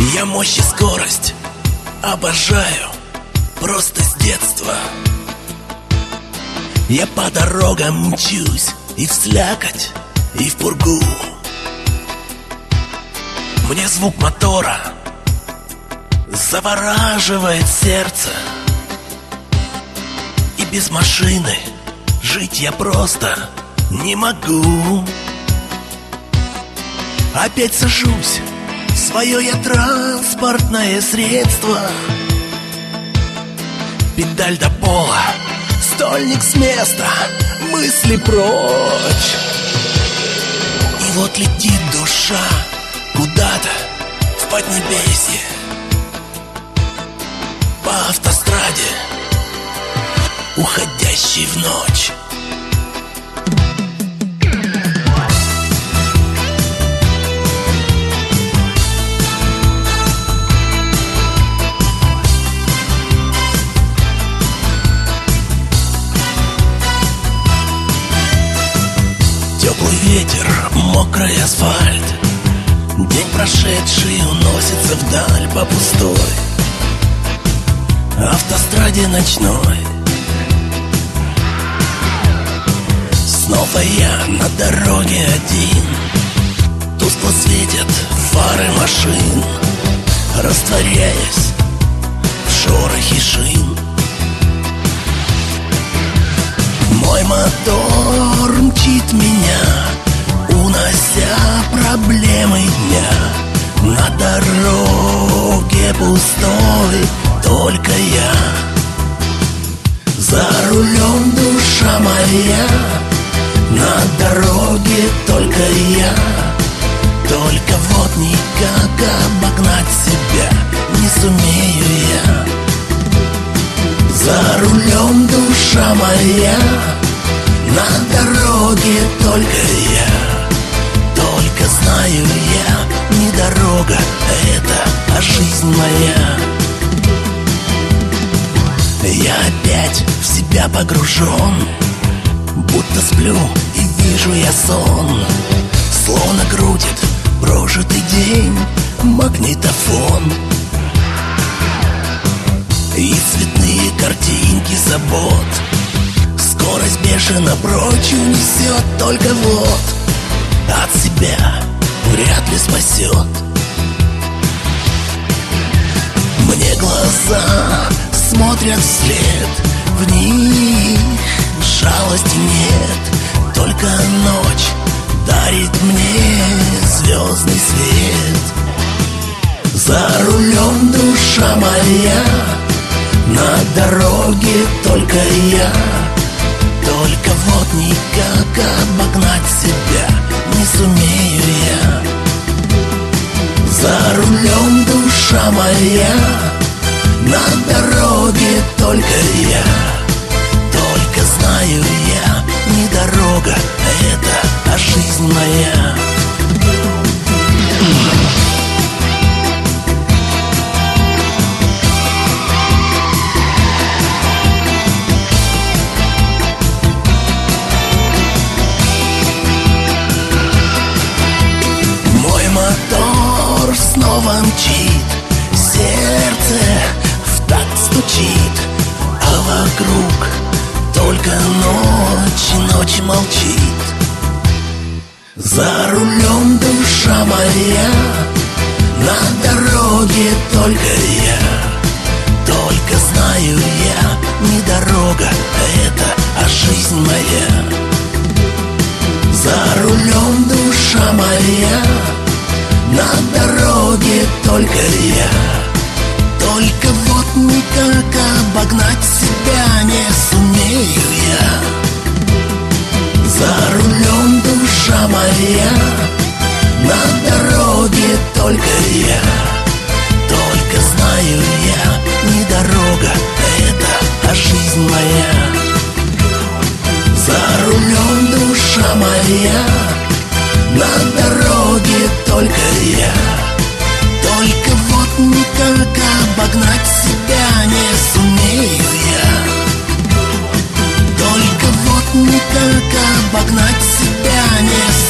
Я мощь и скорость обожаю просто с детства. Я по дорогам мчусь и в слякоть, и в пургу. Мне звук мотора завораживает сердце. И без машины жить я просто не могу. Опять сажусь в свое я транспортное средство. Педаль до пола, стольник с места, мысли прочь. И вот летит душа куда-то в поднебесье, по автостраде, уходящей в ночь. Теплый ветер, мокрый асфальт, день прошедший уносится вдаль по пустой автостраде ночной. Снова я на дороге один, тускло светят фары машин, растворяясь в шорохе шин. Мой мотор мчит меня, унося проблемы дня. На дороге пустой только я, за рулем душа моя. На дороге только я, только вот никак обогнать себя не сумею я. За рулем душа моя, на дороге только я. Только знаю я, не дорога это, а жизнь моя. Я опять в себя погружен, будто сплю и вижу я сон. Словно крутит прожитый день магнитофон. И цветные картинки забот скорость бешено прочь унесет. Только вот от себя вряд ли спасет. Мне глаза смотрят вслед, в них жалости нет. Только ночь дарит мне звездный свет. За рулем душа моя, на дороге только я. Только вот никак обогнать себя не сумею я. За рулем душа моя, на дороге только я. Только знаю я, не дорога это, а жизнь моя. Мой мотор снова мчит, сердце в такт стучит, а вокруг только ночь, ночь молчит. За рулем душа моя, на дороге только я. Только знаю я, не дорога это, а жизнь моя. За рулем душа моя, на дороге только я. Только вот никак обогнать себя не сумею я. За рулем душа моя, на дороге только я. Только знаю я, не дорога это, а жизнь моя. За рулем душа моя, на дороге только я. Только вот никак обогнать себя не сумею я. Только вот никак обогнать себя не сумею.